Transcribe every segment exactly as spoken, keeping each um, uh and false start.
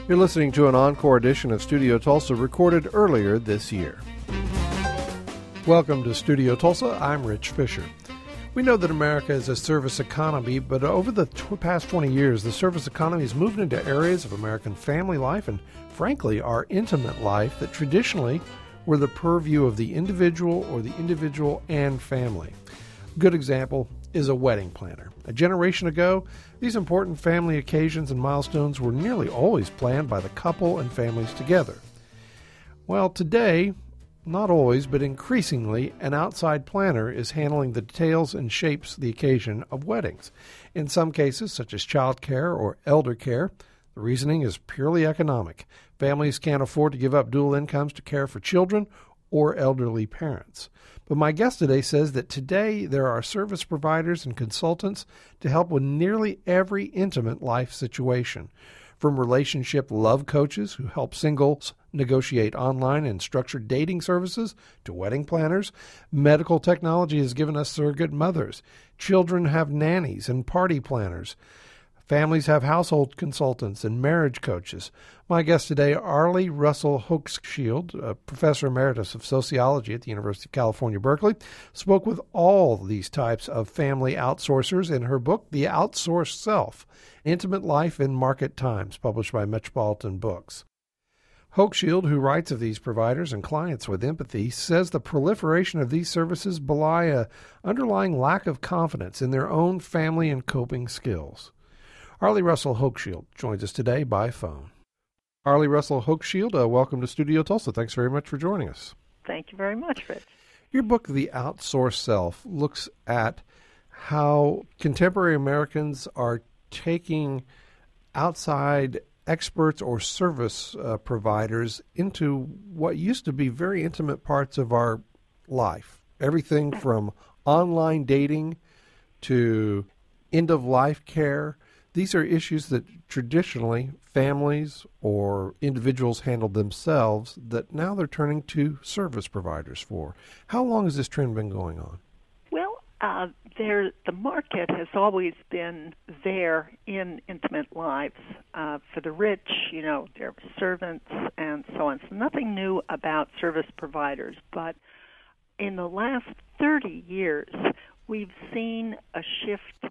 You're listening to an encore edition of Studio Tulsa recorded earlier this year. Welcome to Studio Tulsa. I'm Rich Fisher. We know that America is a service economy, but over the tw- past twenty years, the service economy has moved into areas of American family life and, frankly, our intimate life that traditionally were the purview of the individual or the individual and family. A good example is a wedding planner. A generation ago, these important family occasions and milestones were nearly always planned by the couple and families together. Well, today, not always, but increasingly, an outside planner is handling the details and shapes the occasion of weddings. In some cases, such as child care or elder care, the reasoning is purely economic. Families can't afford to give up dual incomes to care for children or elderly parents. But my guest today says that today there are service providers and consultants to help with nearly every intimate life situation. From relationship love coaches who help singles negotiate online and structured dating services to wedding planners, medical technology has given us surrogate mothers. Children have nannies and party planners. Families have household consultants and marriage coaches. My guest today, Arlie Russell Hochschild, a professor emeritus of sociology at the University of California, Berkeley, spoke with all these types of family outsourcers in her book, The Outsourced Self, Intimate Life in Market Times, published by Metropolitan Books. Hochschild, who writes of these providers and clients with empathy, says the proliferation of these services belie a underlying lack of confidence in their own family and coping skills. Arlie Russell Hochschild joins us today by phone. Arlie Russell Hochschild, uh, welcome to Studio Tulsa. Thanks very much for joining us. Thank you very much, Rich. Your book, The Outsourced Self, looks at how contemporary Americans are taking outside experts or service uh, providers into what used to be very intimate parts of our life. Everything from online dating to end-of-life care. These are issues that traditionally families or individuals handled themselves that now they're turning to service providers for. How long has this trend been going on? Well, uh, there, the market has always been there in intimate lives. Uh, for the rich, you know, they're servants and so on. So nothing new about service providers. But in the last thirty years, we've seen a shift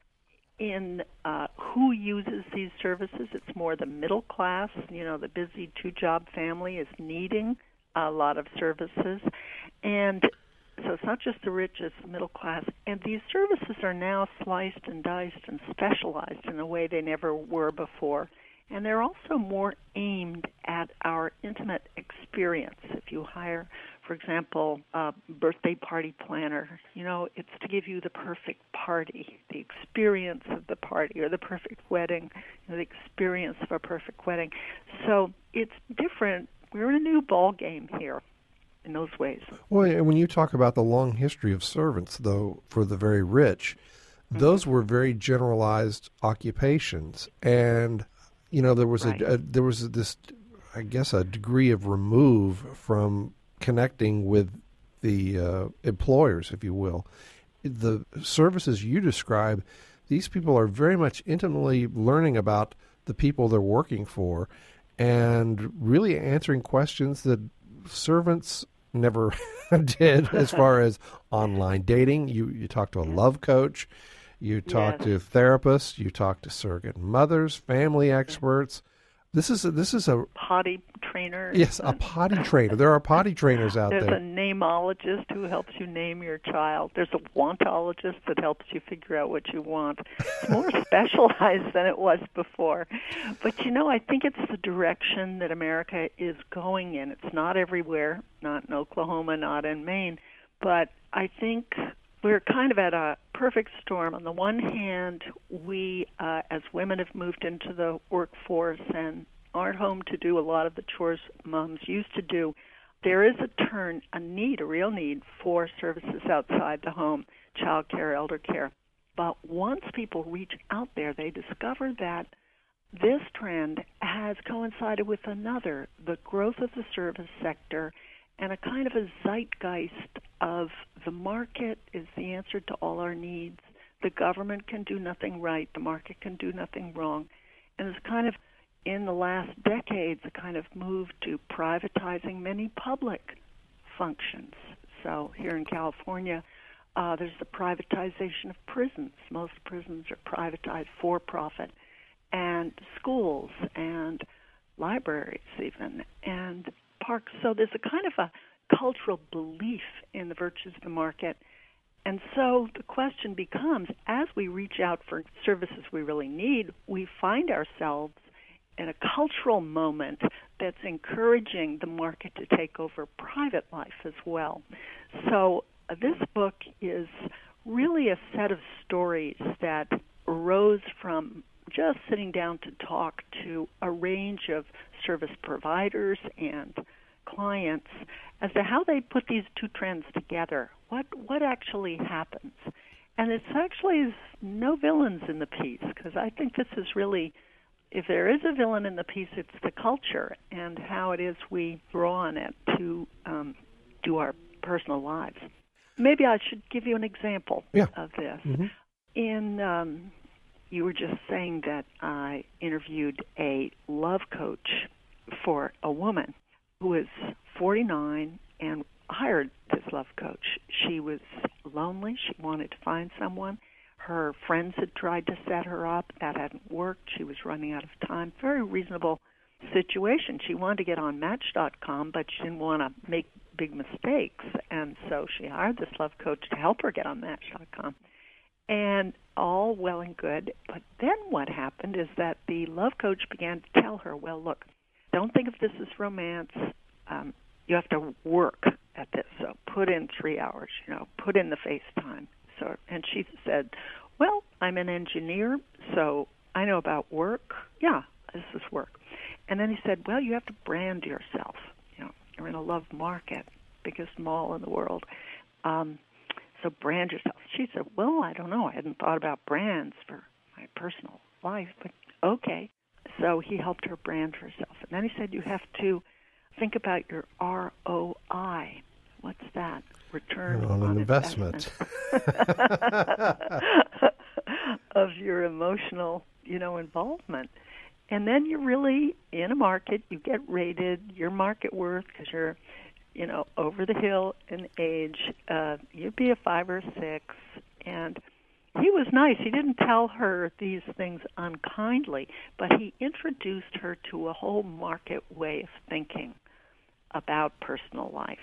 in uh, who uses these services. It's more the middle class. You know, the busy two-job family is needing a lot of services. And so it's not just the rich, it's the middle class. And these services are now sliced and diced and specialized in a way they never were before. And they're also more aimed at our intimate experience. If you hire, for example, a birthday party planner, you know, it's to give you the perfect party, the experience of the party, or the perfect wedding, you know, the experience of a perfect wedding. So it's different. We're in a new ball game here in those ways. Well, and when you talk about the long history of servants, though, for the very rich, mm-hmm. those were very generalized occupations. And you know, there was right. a, a there was this, I guess, a degree of remove from connecting with the uh, employers, if you will. The services you describe, these people are very much intimately learning about the people they're working for and really answering questions that servants never did as far as online dating. You, you talk to a love coach. You talk yes. to therapists, you talk to surrogate mothers, family experts. This is a, this is a potty trainer. Yes, a potty trainer. There are potty trainers out There's there. There's a nameologist who helps you name your child. There's a wantologist that helps you figure out what you want. It's more specialized than it was before. But, you know, I think it's the direction that America is going in. It's not everywhere, not in Oklahoma, not in Maine. But I think we're kind of at a perfect storm. On the one hand, we, uh, as women, have moved into the workforce and aren't home to do a lot of the chores moms used to do. There is a turn, a need, a real need for services outside the home, child care, elder care. But once people reach out there, they discover that this trend has coincided with another, the growth of the service sector, and a kind of a zeitgeist of the market is the answer to all our needs. The government can do nothing right. The market can do nothing wrong. And it's kind of in the last decades, a kind of move to privatizing many public functions. So here in California, uh, there's the privatization of prisons. Most prisons are privatized for profit, and schools and libraries even, and parks. So there's a kind of a cultural belief in the virtues of the market. And so the question becomes, as we reach out for services we really need, we find ourselves in a cultural moment that's encouraging the market to take over private life as well. So uh, this book is really a set of stories that arose from just sitting down to talk to a range of service providers and clients as to how they put these two trends together. What what actually happens? And it's actually is no villains in the piece, because I think this is really, if there is a villain in the piece, it's the culture and how it is we draw on it to um, do our personal lives. Maybe I should give you an example yeah. of this. Mm-hmm. In um, you were just saying that I interviewed a love coach for a woman who was forty-nine and hired this love coach. She was lonely. She wanted to find someone. Her friends had tried to set her up. That hadn't worked. She was running out of time. Very reasonable situation. She wanted to get on Match dot com, but she didn't want to make big mistakes. And so she hired this love coach to help her get on Match dot com. And all well and good. But then what happened is that the love coach began to tell her, well, look, don't think of this as romance. Um, you have to work at this. So put in three hours, you know, put in the FaceTime. So, and she said, well, I'm an engineer, so I know about work. Yeah, this is work. And then he said, well, you have to brand yourself. You know, you're in a love market, biggest mall in the world. Um, so brand yourself. She said, well, I don't know. I hadn't thought about brands for my personal life, but okay. So he helped her brand herself. And then he said, you have to think about your R O I. What's that? Return on, on an investment, investment. of your emotional, you know, involvement. And then you're really in a market. You get rated your market worth because you're, you know, over the hill in age. Uh, you'd be a five or six. And he was nice. He didn't tell her these things unkindly, but he introduced her to a whole market way of thinking about personal life.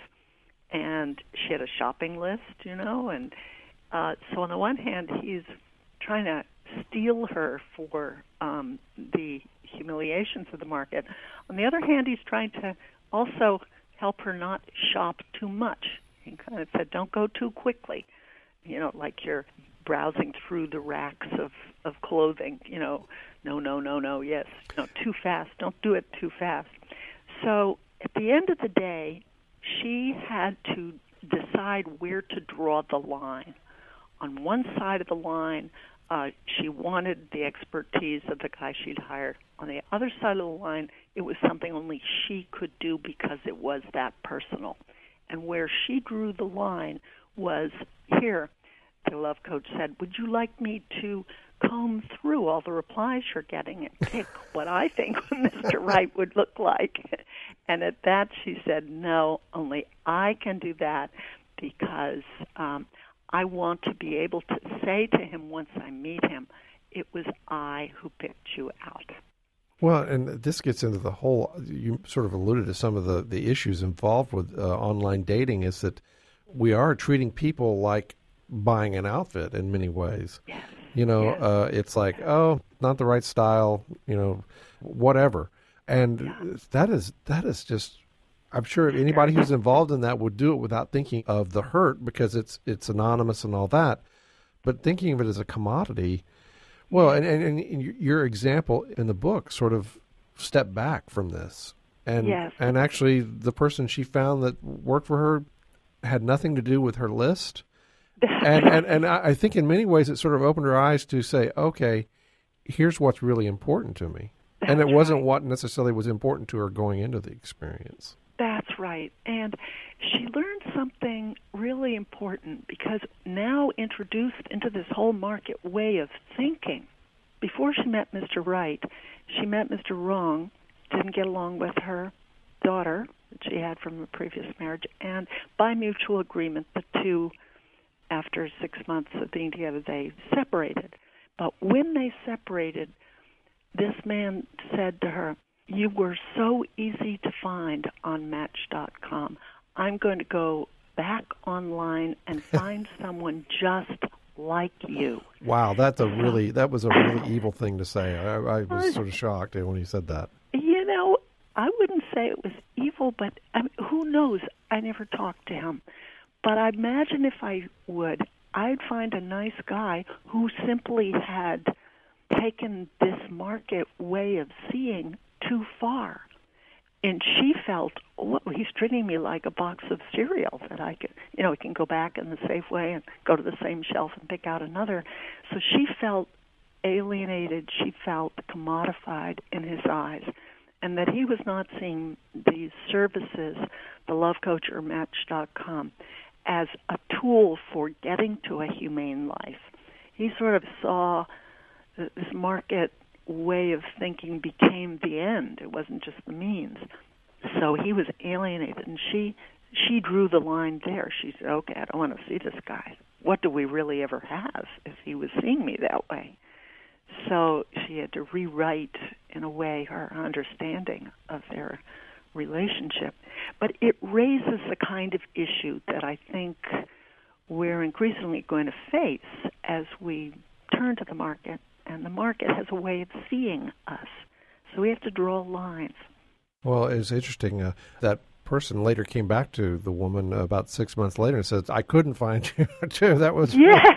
And she had a shopping list, you know, and uh, so on the one hand, he's trying to steel her for um, the humiliations of the market. On the other hand, he's trying to also help her not shop too much. He kind of said, don't go too quickly, you know, like you're browsing through the racks of, of clothing, you know, no, no, no, no, yes, no, too fast, don't do it too fast. So at the end of the day, she had to decide where to draw the line. On one side of the line, uh, she wanted the expertise of the guy she'd hired. On the other side of the line, it was something only she could do because it was that personal. And where she drew the line was here. The love coach said, would you like me to comb through all the replies you're getting and pick what I think Mister Right would look like? And at that she said, no, only I can do that because um, I want to be able to say to him once I meet him, it was I who picked you out. Well, and this gets into the whole, you sort of alluded to some of the, the issues involved with uh, online dating, is that we are treating people like buying an outfit in many ways. Yes. You know, yes. uh, it's like, oh, not the right style, you know, whatever. And yeah. that is that is just, I'm sure anybody who's involved in that would do it without thinking of the hurt because it's it's anonymous and all that. But thinking of it as a commodity, well, and, and, and your example in the book sort of stepped back from this. And yes. and actually the person she found that worked for her had nothing to do with her list. and, and and I think in many ways it sort of opened her eyes to say, okay, here's what's really important to me. That's and it wasn't right. what necessarily was important to her going into the experience. That's right. And she learned something really important because now introduced into this whole market way of thinking, before she met Mister Right, she met Mister Wrong, didn't get along with her daughter that she had from a previous marriage, and by mutual agreement, the two, after six months of being together, they separated. But when they separated, this man said to her, "You were so easy to find on Match dot com. I'm going to go back online and find someone just like you." Wow, that's a really that was a really evil thing to say. I, I was sort of shocked when he said that. You know, I wouldn't say it was evil, but I mean, who knows? I never talked to him. But I imagine if I would, I'd find a nice guy who simply had taken this market way of seeing too far. And she felt, oh, he's treating me like a box of cereal that I could, you know, I can go back in the Safeway and go to the same shelf and pick out another. So she felt alienated. She felt commodified in his eyes, and that he was not seeing these services, the Love Coach or Match dot com, as a tool for getting to a humane life. He sort of saw this market way of thinking became the end. It wasn't just the means. So he was alienated, and she she drew the line there. She said, okay, I don't want to see this guy. What do we really ever have if he was seeing me that way? So she had to rewrite, in a way, her understanding of their relationship. But it raises the kind of issue that I think we're increasingly going to face as we turn to the market, and the market has a way of seeing us. So we have to draw lines. Well, it's interesting. Uh, that person later came back to the woman about six months later and said, I couldn't find you, too. That was... Yes!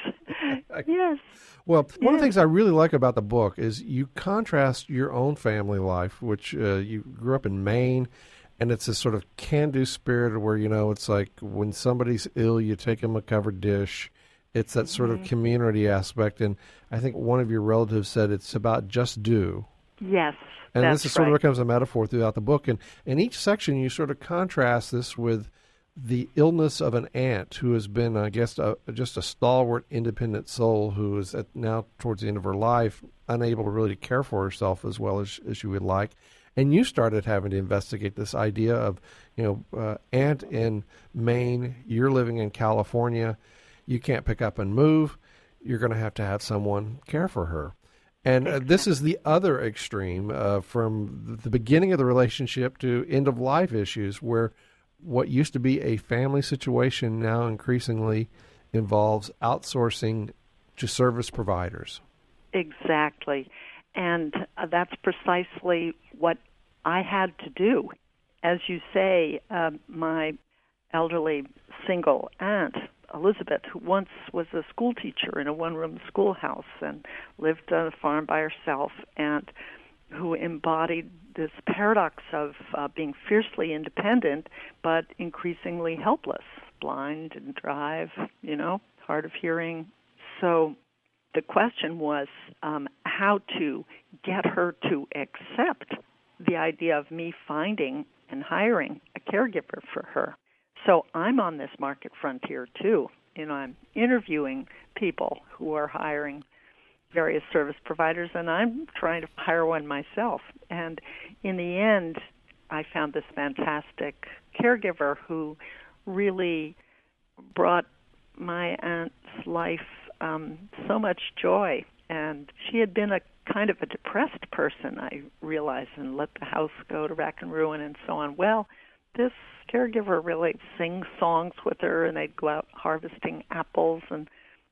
Yes. Well, one yes. of the things I really like about the book is you contrast your own family life, which uh, you grew up in Maine, and it's this sort of can-do spirit where, you know, it's like when somebody's ill, you take them a covered dish. It's that sort of community aspect, and I think one of your relatives said it's about just do. Yes, and that's this is sort right. of becomes a metaphor throughout the book. And in each section, you sort of contrast this with the illness of an aunt who has been, I guess, a, just a stalwart, independent soul who is at now towards the end of her life unable to really care for herself as well as, as she would like. And you started having to investigate this idea of, you know, uh, aunt in Maine, you're living in California, you can't pick up and move, you're going to have to have someone care for her. And uh, this is the other extreme uh, from the beginning of the relationship to end-of-life issues where what used to be a family situation now increasingly involves outsourcing to service providers. Exactly. And uh, that's precisely what I had to do. As you say, uh, my elderly single aunt, Elizabeth, who once was a school teacher in a one-room schoolhouse and lived on a farm by herself, and who embodied this paradox of uh, being fiercely independent but increasingly helpless, blind, didn't drive, you know, hard of hearing. So the question was um, how to get her to accept the idea of me finding and hiring a caregiver for her. So I'm on this market frontier, too. You know, I'm interviewing people who are hiring various service providers, and I'm trying to hire one myself. And in the end, I found this fantastic caregiver who really brought my aunt's life um, so much joy. And she had been a kind of a depressed person, I realized, and let the house go to rack and ruin and so on. Well, this caregiver really sing songs with her, and they'd go out harvesting apples, and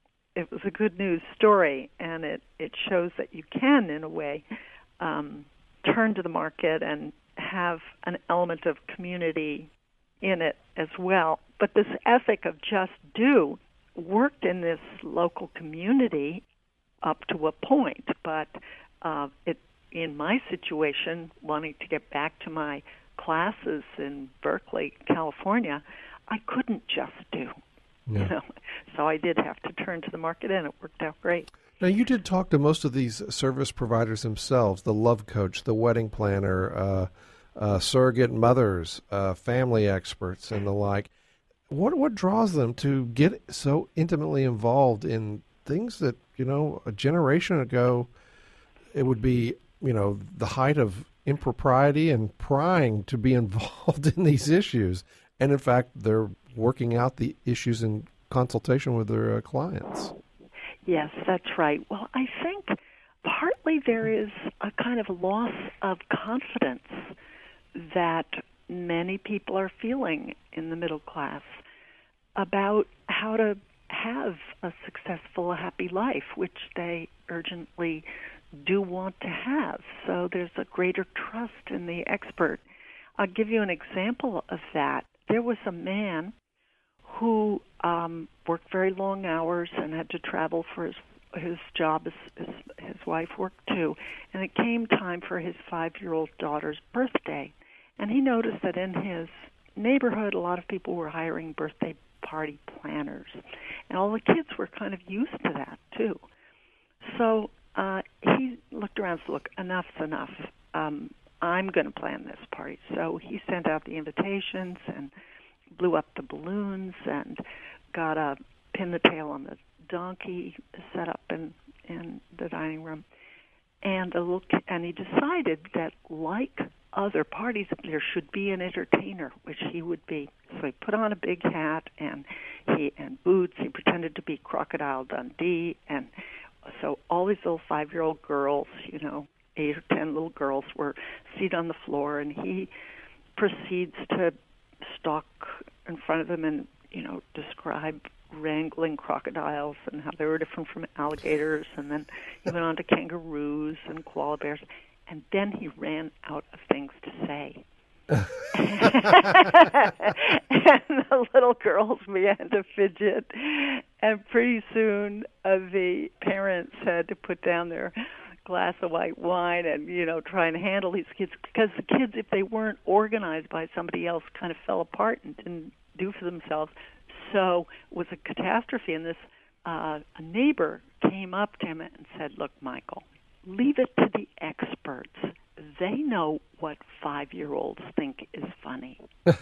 it was a good news story, and it, it shows that you can, in a way, um, turn to the market and have an element of community in it as well. But this ethic of just do worked in this local community up to a point, but uh, it in my situation, wanting to get back to my classes in Berkeley, California, I couldn't just do. Yeah. You know, so I did have to turn to the market, and it worked out great. Now, you did talk to most of these service providers themselves, the love coach, the wedding planner, uh, uh, surrogate mothers, uh, family experts, and the like. What what draws them to get so intimately involved in things that you know, a generation ago, it would be, you know, the height of impropriety and prying to be involved in these issues. And in fact, they're working out the issues in consultation with their uh, clients. Yes, that's right. Well, I think partly there is a kind of loss of confidence that many people are feeling in the middle class about how to have a successful, happy life, which they urgently do want to have. So there's a greater trust in the expert. I'll give you an example of that. There was a man who um, worked very long hours and had to travel for his his job. His, his, his wife worked too. And it came time for his five-year-old daughter's birthday. And he noticed that in his neighborhood, a lot of people were hiring birthday party planners. And all the kids were kind of used to that, too. So uh, he looked around and said, look, enough's enough. Um, I'm going to plan this party. So he sent out the invitations and blew up the balloons and got a pin the tail on the donkey set up in, in the dining room. And the little, and he decided that, like other parties, there should be an entertainer, which he would be. So he put on a big hat and he and boots. He pretended to be Crocodile Dundee, and so all these little five-year-old girls, you know, eight or ten little girls, were seated on the floor, and he proceeds to stalk in front of them and, you know, describe wrangling crocodiles and how they were different from alligators, and then he went on to kangaroos and koala bears, and then he ran out of things to say. And the little girls began to fidget, and pretty soon uh, the parents had to put down their glass of white wine and, you know, try and handle these kids, because the kids, if they weren't organized by somebody else, kind of fell apart and didn't do for themselves. So it was a catastrophe, and this uh, a neighbor came up to him and said, look, Michael, leave it to the experts. They know what five-year-olds think is funny.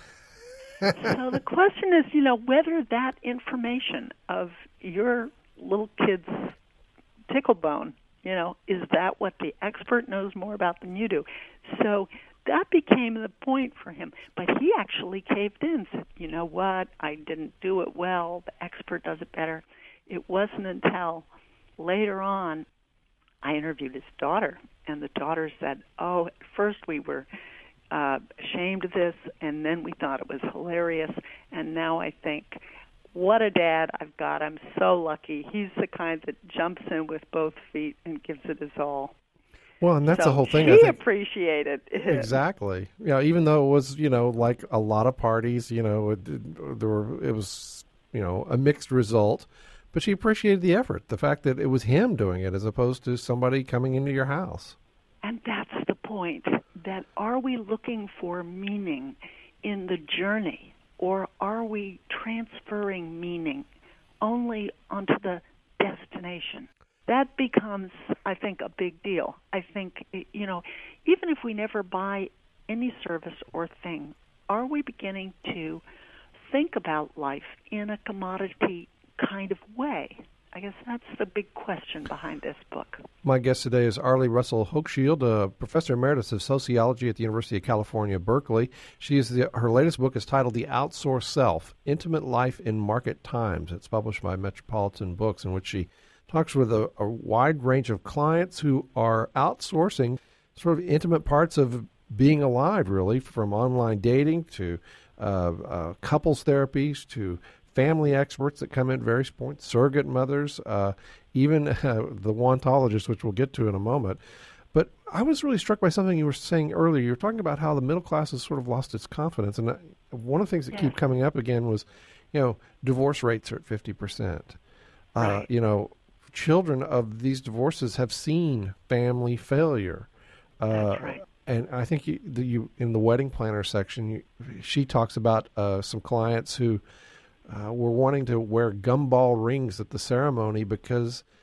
So the question is, you know, whether that information of your little kid's tickle bone, you know, is that what the expert knows more about than you do? So that became the point for him. But he actually caved in, said, you know what, I didn't do it well. The expert does it better. It wasn't until later on I interviewed his daughter, and the daughter said, oh, at first we were uh, ashamed of this, and then we thought it was hilarious, and now I think, what a dad I've got. I'm so lucky. He's the kind that jumps in with both feet and gives it his all. Well, and that's so the whole thing. He I think. appreciated it. Exactly. Yeah, you know, even though it was, you know, like a lot of parties, you know, it, it, there were, it was, you know, a mixed result. But she appreciated the effort, the fact that it was him doing it as opposed to somebody coming into your house. And that's the point, that are we looking for meaning in the journey, or are we transferring meaning only onto the destination? That becomes, I think, a big deal. I think, you know, even if we never buy any service or thing, are we beginning to think about life in a commodity kind of way? I guess that's the big question behind this book. My guest today is Arlie Russell Hochschild, a professor emeritus of sociology at the University of California, Berkeley. She is the, her latest book is titled The Outsourced Self, Intimate Life in Market Times. It's published by Metropolitan Books, in which she talks with a, a wide range of clients who are outsourcing sort of intimate parts of being alive, really, from online dating to uh, uh, couples therapies to family experts that come in at various points, surrogate mothers, uh, even uh, the wantologists, which we'll get to in a moment. But I was really struck by something you were saying earlier. You were talking about how the middle class has sort of lost its confidence. And one of the things that yeah. keep coming up again was, you know, divorce rates are at fifty percent. Right. Uh, you know, children of these divorces have seen family failure. Uh, That's right. And I think you, the, you in the wedding planner section, you, she talks about uh, some clients who Uh, were wanting to wear gumball rings at the ceremony because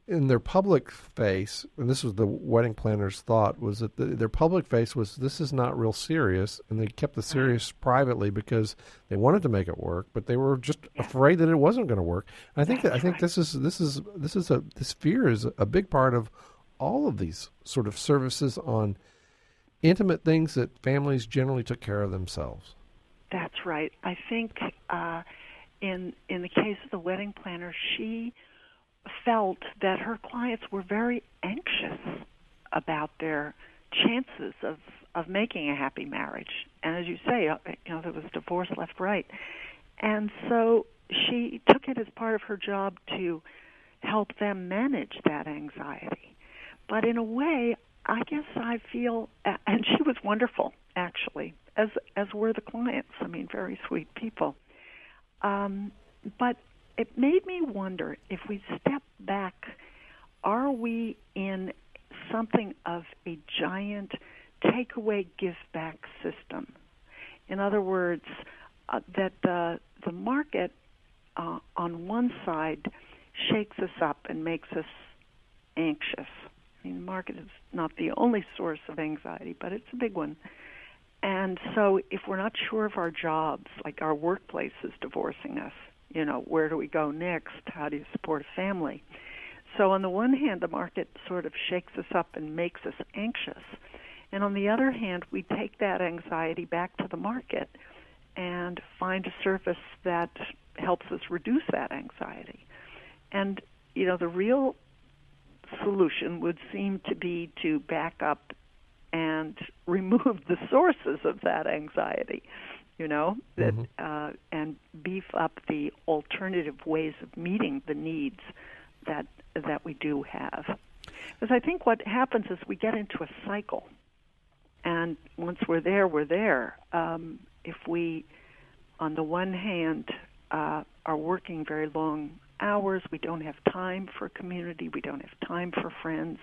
in their public face, and this was the wedding planner's thought, was that the, their public face was, this is not real serious, and they kept the serious privately because they wanted to make it work, but they were just yeah. afraid that it wasn't going to work. And I think That's that I think right. this is this is this is a this fear is a big part of all of these sort of services on intimate things that families generally took care of themselves. That's right. I think uh, in in the case of the wedding planner, she felt that her clients were very anxious about their chances of, of making a happy marriage. And as you say, you know, there was divorce left, right. And so she took it as part of her job to help them manage that anxiety. But in a way, I guess I feel, and she was wonderful, actually, as as were the clients. I mean, very sweet people. Um, but it made me wonder, if we step back, are we in something of a giant takeaway give-back system? In other words, uh, that the, the market uh, on one side shakes us up and makes us anxious. I mean, the market is not the only source of anxiety, but it's a big one. And so if we're not sure of our jobs, like our workplace is divorcing us, you know, where do we go next? How do you support a family? So on the one hand, the market sort of shakes us up and makes us anxious. And on the other hand, we take that anxiety back to the market and find a service that helps us reduce that anxiety. And, you know, the real solution would seem to be to back up and remove the sources of that anxiety, you know, that Mm-hmm. uh, and beef up the alternative ways of meeting the needs that that we do have. Because I think what happens is we get into a cycle, and once we're there, we're there. Um, if we, on the one hand, uh, are working very long hours, we don't have time for community, we don't have time for friends,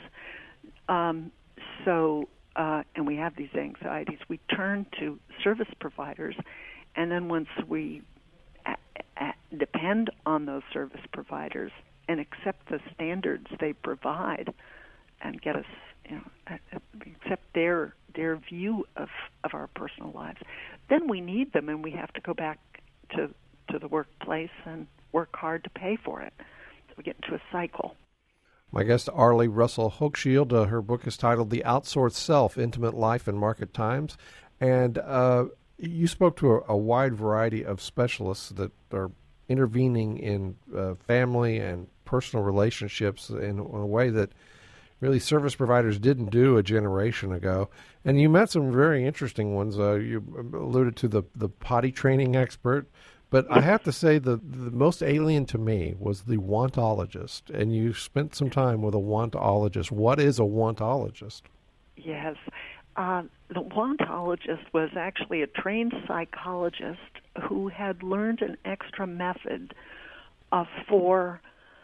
um, so. Uh, and we have these anxieties, we turn to service providers, and then once we a- a- depend on those service providers and accept the standards they provide and get us, you know, a- a- accept their their view of, of our personal lives, then we need them, and we have to go back to, to the workplace and work hard to pay for it. So we get into a cycle. My guest, Arlie Russell Hochschild, uh, her book is titled The Outsourced Self, Intimate Life in Market Times. And uh, you spoke to a, a wide variety of specialists that are intervening in uh, family and personal relationships in, in a way that really service providers didn't do a generation ago. And you met some very interesting ones. Uh, you alluded to the, the potty training expert. But I have to say the, the most alien to me was the wantologist, and you spent some time with a wantologist. What is a wantologist? Yes. Uh, the wantologist was actually a trained psychologist who had learned an extra method uh, for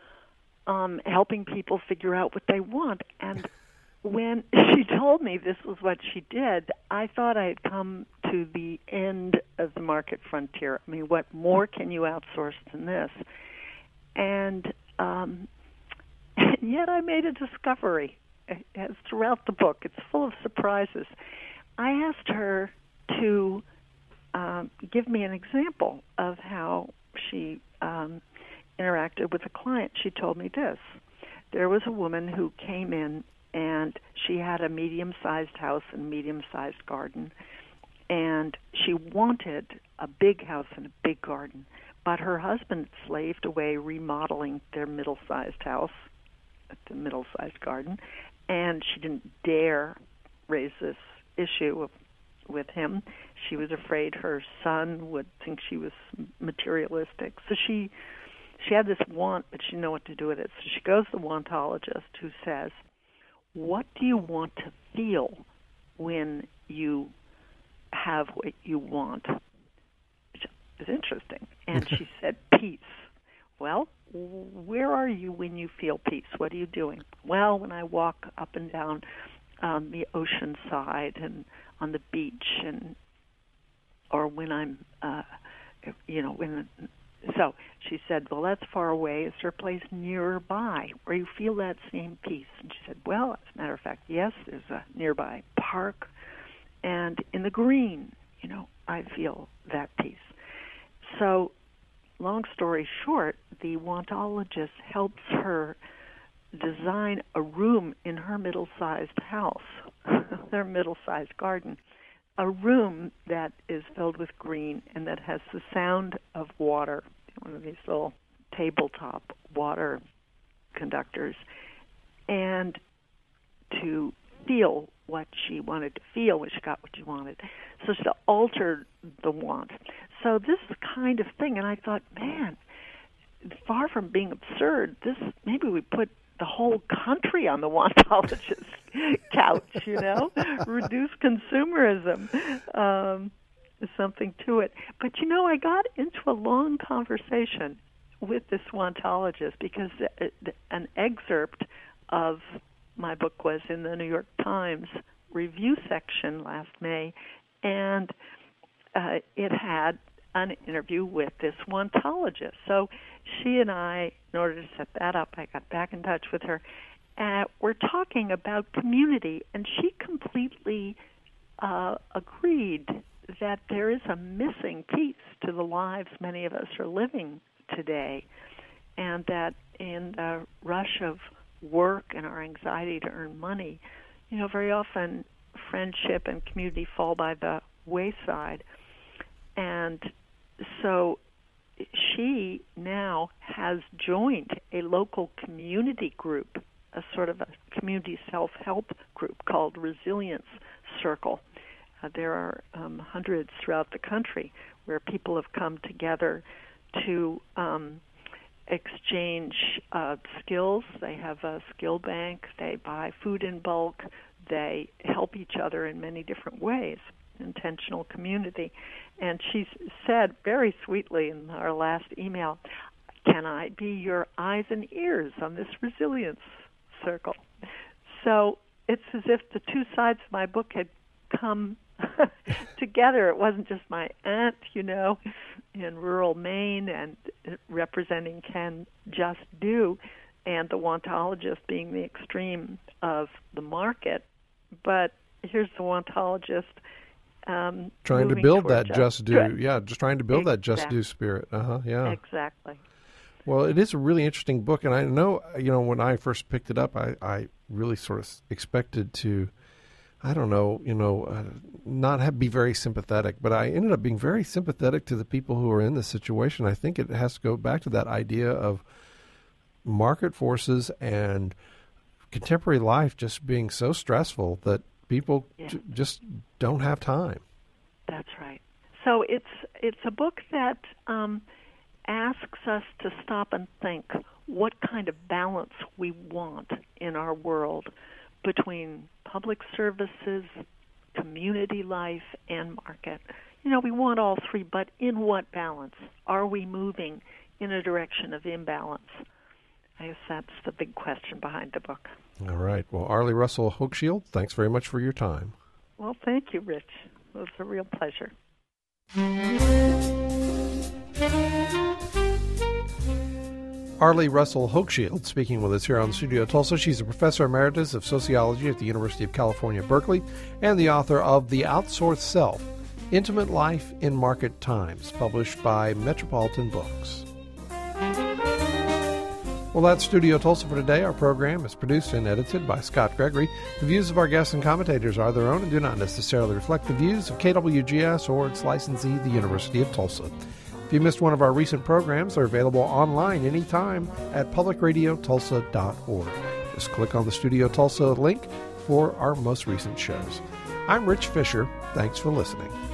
um, helping people figure out what they want. And when she told me this was what she did, I thought I had come to the end of the market frontier. I mean, what more can you outsource than this? And, um, and yet I made a discovery. It's throughout the book. It's full of surprises. I asked her to um, give me an example of how she um, interacted with a client. She told me this. There was a woman who came in, and she had a medium-sized house and medium-sized garden, and she wanted a big house and a big garden, but her husband slaved away remodeling their middle-sized house, the middle-sized garden, and she didn't dare raise this issue with, with him. She was afraid her son would think she was materialistic, so she she had this want, but she didn't know what to do with it. So she goes to the wantologist, who says, what do you want to feel when you have what you want? Which is interesting. And she said, peace. Well, where are you when you feel peace? What are you doing? Well, when I walk up and down um, the ocean side and on the beach, and or when I'm, uh, you know, when So she said, well, that's far away. Is there a place nearby where you feel that same peace? And she said, well, as a matter of fact, yes, there's a nearby park. And in the green, you know, I feel that peace. So long story short, the Wantologist helps her design a room in her middle-sized house, their middle-sized garden, a room that is filled with green and that has the sound of water, one of these little tabletop water conductors, and to feel what she wanted to feel when she got what she wanted. So she altered the want. So this kind of thing, and I thought, man, far from being absurd, this maybe we put the whole country on the Wantologist couch, you know, reduce consumerism, um, something to it. But, you know, I got into a long conversation with this Wantologist because an excerpt of my book was in the New York Times review section last May, and uh, it had an interview with this Wantologist. So she and I, in order to set that up, I got back in touch with her. Uh, we're talking about community, and she completely uh, agreed that there is a missing piece to the lives many of us are living today, and that in the rush of work and our anxiety to earn money, you know, very often friendship and community fall by the wayside. And so she now has joined a local community group, a sort of a community self-help group called Resilience Circle. Uh, there are um, hundreds throughout the country where people have come together to um, exchange uh, skills. They have a skill bank. They buy food in bulk. They help each other in many different ways. Intentional community. And she said very sweetly in our last email, can I be your eyes and ears on this Resilience Circle? So it's as if the two sides of my book had come together. It wasn't just my aunt, you know, in rural Maine and representing Can Just Do, and the Wantologist being the extreme of the market, but here's the Wantologist Um, trying to build that just, just do, good. yeah, just trying to build exactly. that just do spirit. Uh huh. Yeah. Exactly. Well, it is a really interesting book, and I know, you know, when I first picked it up, I, I really sort of expected to, I don't know, you know, uh, not have, be very sympathetic, but I ended up being very sympathetic to the people who are in this situation. I think it has to go back to that idea of market forces and contemporary life just being so stressful that people yeah. j- just don't have time. That's right. So it's it's a book that um, asks us to stop and think what kind of balance we want in our world between public services, community life, and market. You know, we want all three, but in what balance? Are we moving in a direction of imbalance? I guess that's the big question behind the book. All right. Well, Arlie Russell Hochschild, thanks very much for your time. Well, thank you, Rich. It was a real pleasure. Arlie Russell Hochschild speaking with us here on Studio Tulsa. She's a professor emeritus of sociology at the University of California, Berkeley, and the author of The Outsourced Self, Intimate Life in Market Times, published by Metropolitan Books. Well, that's Studio Tulsa for today. Our program is produced and edited by Scott Gregory. The views of our guests and commentators are their own and do not necessarily reflect the views of K W G S or its licensee, the University of Tulsa. If you missed one of our recent programs, they're available online anytime at public radio tulsa dot org. Just click on the Studio Tulsa link for our most recent shows. I'm Rich Fisher. Thanks for listening.